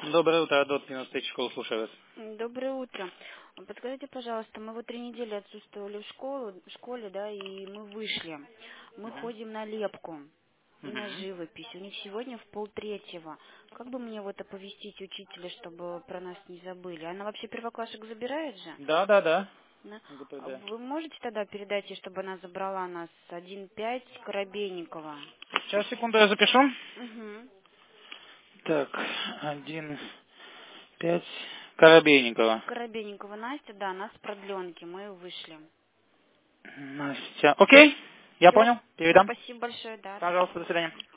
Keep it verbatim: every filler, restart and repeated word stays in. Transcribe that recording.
Доброе утро, Адот, девяносто тысяч школу, слушаю вас. Доброе утро. Подскажите, пожалуйста, мы вот три недели отсутствовали в школу, в школе, да, и мы вышли. Мы Мгм. ходим на лепку и на Мгм. живопись. У них сегодня в полтретьего. Как бы мне вот оповестить учителя, чтобы про нас не забыли? Она вообще первоклашек забирает же? Да, да, да. Да? А ГПД. Вы можете тогда передать ей, чтобы она забрала нас один пять Коробейникова? Сейчас, секунду, я запишу. Угу. Так, один, пять, Коробейникова. Коробейникова Настя, да, нас с продленки, мы вышли. Настя. Окей, я Все, понял, все, передам. спасибо большое, да, до Пожалуйста, до свидания. свидания.